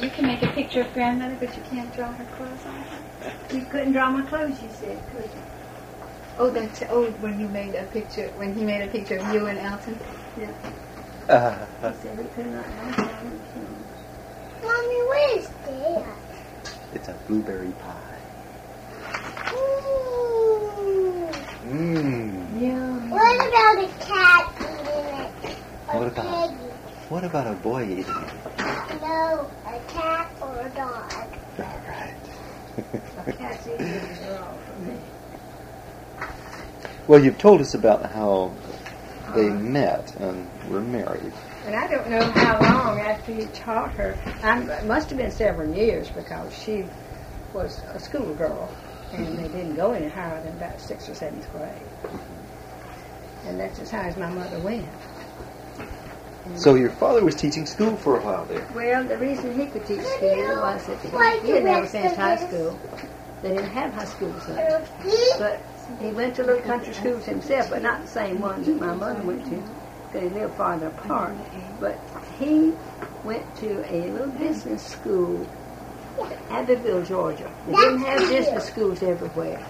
You can make a picture of grandmother, but you can't draw her clothes on her. You couldn't draw my clothes, you said, could you? Oh, when he made a picture of you and Elton. Yeah. Uh, He said he could not draw. Mommy, what is that? it's a blueberry pie. Yeah. What about a cat eating it? What about a boy eating it? No, a cat or a dog. All right. A cat's eating it is wrong for me. Well, you've told us about how they met and were married. And I don't know how long after you taught her. It must have been several years because she was a schoolgirl and they didn't go any higher than about 6th or 7th grade. And that's as high as my mother went. So your father was teaching school for a while there. Well, the reason he could teach school was that he had never finished high school. They didn't have high schools then. But he went to little country schools himself, but not the same ones that my mother went to, because they lived farther apart. But he went to a little business school in Abbeville, Georgia. They didn't have business schools everywhere.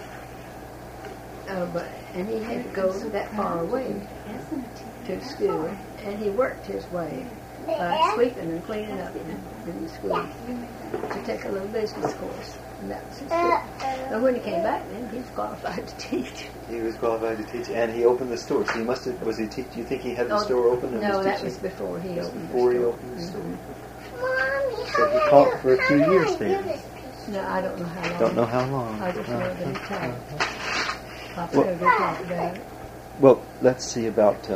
And he had to go that far away to school, and he worked his way by sweeping and cleaning up in the school to take a little business course. And that was his school. So when he came back, then he was qualified to teach. He was qualified to teach, and he opened the store. So he must have. Was he? You think he had the store open? And No, was that teaching? was before he opened the Before he store. opened the store. Mommy, So he taught for a few years there. No, I don't know how long. Don't know how long. I just know that he taught. Papa Well- never talked about it. Well, let's see about.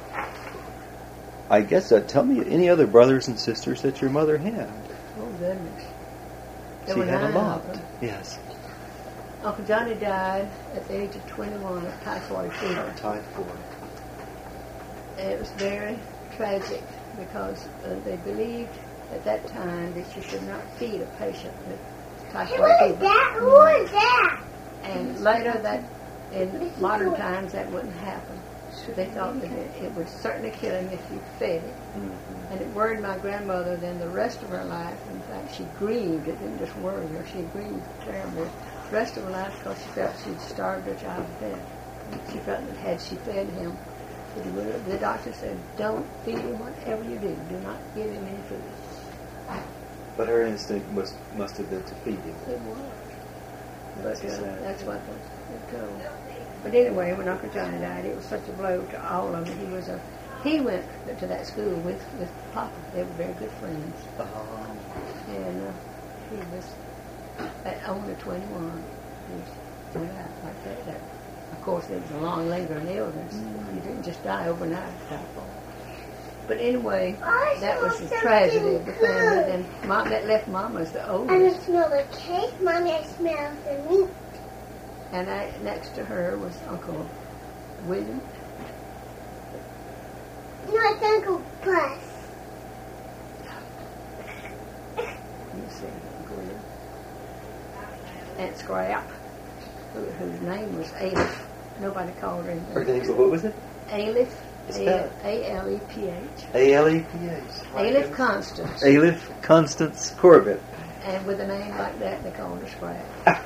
I guess tell me any other brothers and sisters that your mother had. Oh, goodness. There She were had a 9 lot. of them. Yes. Uncle Johnny died at the age of 21 of typhoid fever. Typhoid. And it was very tragic because they believed at that time that you should not feed a patient with typhoid What is fever. that? Who is that? And later, that in modern times, that wouldn't happen. So they thought that it would certainly kill him if you fed it. And it worried my grandmother then the rest of her life. In fact, she grieved. It didn't just worry her. She grieved terribly the rest of her life because she felt she'd starved her child to death. She felt that had she fed him, the doctor said, don't feed him whatever you do. Do not give him any food. But her instinct must have been to feed him. It was. But That's sad. that's what they told. But anyway, when Uncle Johnny died, it was such a blow to all of them. He went to that school with Papa. They were very good friends. And he was at only 21. He went out like that. Of course, it was a long, lingering illness. You didn't just die overnight of typhoid. But anyway, that was the tragedy of the family. Then that left Mama as the I oldest. don't smell the cake. Mommy, I smell the meat. And next to her was Uncle William. No, it's Uncle Bus. You see, Uncle William. Aunt Scrap, whose name was Aliph. Nobody called her anything. Her name, what was it? Aliph. Spell it. A-L-E-P-H. A-L-E-P-H. Aliph Constance. Aliph Constance Corbett. And with a name like that, they called her Scrap.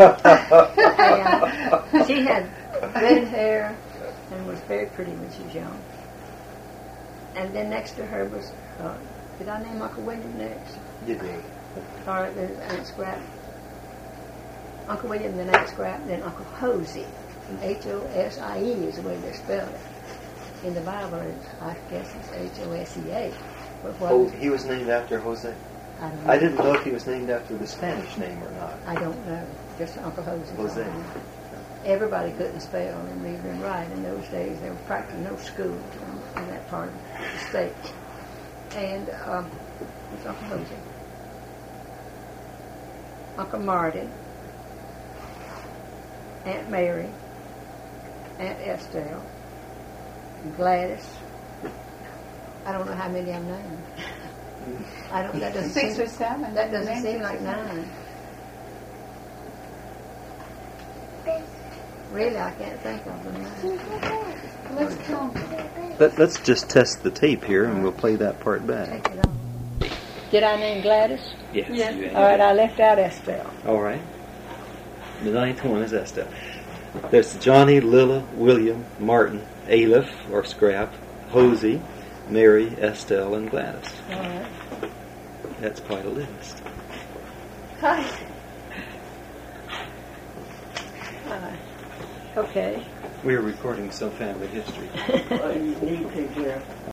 And she had red hair and was very pretty when she was young. And then next to her was, did I name Uncle William next? You did. All right, there's Aunt Scrap. Uncle William, then Aunt Scrap, then Uncle Hosey. H-O-S-I-E is the way they spell it. In the Bible, I guess it's H-O-S-E-A. But what Oh, he was named after Jose? I don't know. I didn't know if he was named after the Spanish name or not. I don't know. Just Uncle Hosey. Jose. Everybody couldn't spell and read and write in those days. There were practically no schools in that part of the state. And it's Uncle Hosey. Uncle Martin. Aunt Mary. Aunt Estelle. Gladys. I don't know how many I'm named. That doesn't 6 seem, or 7. That doesn't seem like 9. Really, I can't think of them now. Let's count. Let's just test the tape here, and we'll play that part back. Take it off. Did I name Gladys? Yes. Yes. You All right, I left out Estelle. All right. The ninth one is Estelle. There's Johnny, Lilla, William, Martin, Aleph, or Scrap, Hosey, Mary, Estelle, and Gladys. All right. That's quite a list. Hi. Okay. We're recording some family history. Well, you need to, Jeff.